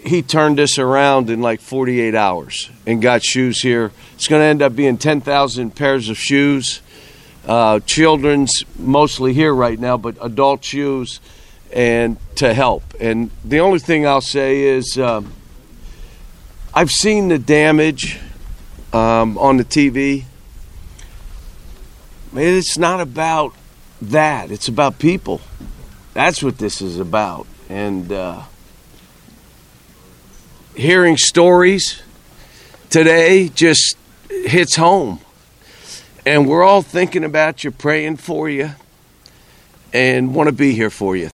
he turned this around in like 48 hours and got shoes here. It's going to end up being 10,000 pairs of shoes. Children's mostly here right now, but adult shoes and to help. And the only thing I'll say is I've seen the damage on the TV. It's not about that. It's about people. That's what this is about. And hearing stories today just hits home. And we're all thinking about you, praying for you, and want to be here for you.